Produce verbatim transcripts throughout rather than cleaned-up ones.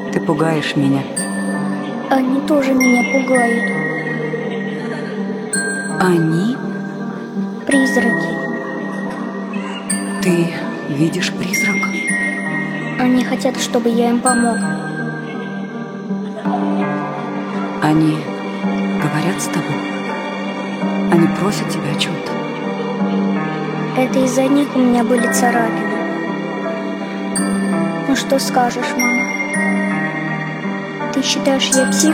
Ты пугаешь меня. Они тоже меня пугают. Они? Призраки. Ты видишь призрак? Они хотят, чтобы я им помог. Они говорят с тобой? Они просят тебя о чем-то? Это из-за них у меня были царапины. Ну что скажешь, мама? Ты считаешь, я псих?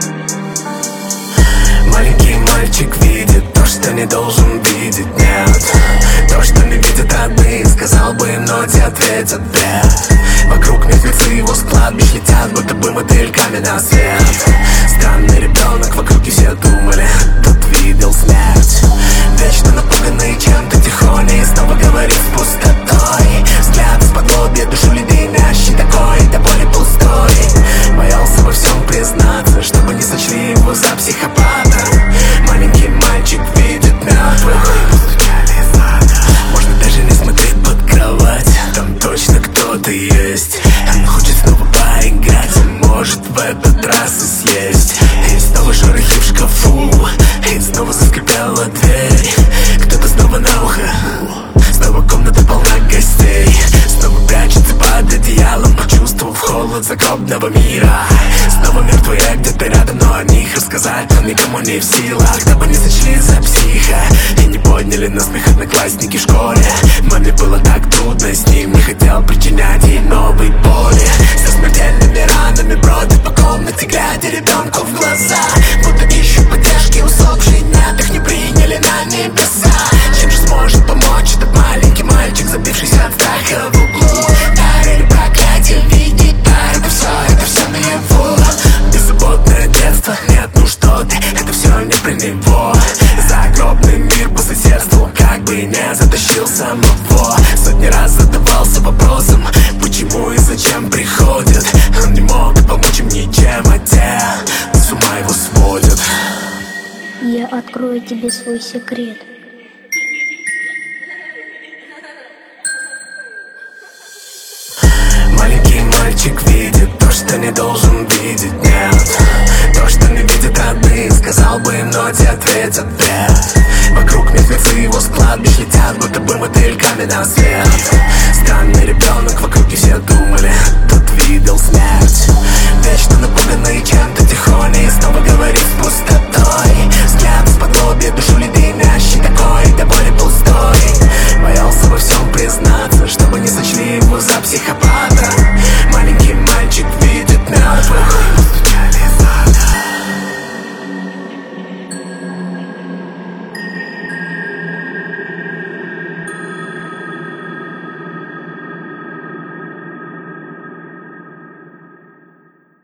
Маленький мальчик видит то, что не должен видеть, нет. То, что не видят родные, сказал бы им, но те ответят нет. Вокруг мертвецы его с кладбищ летят, будто бы мотыльками на свет. Странный ребенок, вокруг и все думали, тот видел смерть. Вечно напуганный чем-то тихоней, снова говорит с пустотой. Взгляд из-под лобья, душу леденящий такой, до боли пустой. Боялся во всем признаться, чтобы не сочли его за психопата. Маленький мальчик видит мертвых. Постучали из ада. Можно даже не смотреть под кровать, там точно кто-то есть. Он хочет снова поиграть, а может в этот раз и съесть. И снова шорохи в шкафу, и снова заскрипела дверь. Кто-то снова на ухо, снова комната полна гостей. Снова прячется под одеялом, почувствовав холод загробного мира. Снова мертвые где-то рядом, но о них рассказать он никому не в силах. Дабы не сочли за психа и не подняли на смех одноклассники в школе. Маме было так трудно с ним, не хотел причинять ей новой боли. Со смертельными ранами бродят по комнате, глядя ребенку в глаза, будто ищут поддержки усопшие, нет, их не приняли на небеса. Чем же сможет помочь этот маленький мальчик, забившийся от страха в углу? Дар или проклятие, видеть дар, это все, это все наяву. Беззаботное детство, нет, ну что ты, это все не про него. Загробный мир по соседству, как бы не затащил самого. Сотни раз задавался вопросом, почему и зачем приходят. Он не мог помочь им ничем, а те с ума его сводят. Я открою тебе свой секрет. Маленький мальчик видит то, что не должен видеть, нет. То, что не видят родные, сказал бы им, но те ответят нет. Вокруг мертвецы его с кладбищ летят, будто бы мотыльками на свет.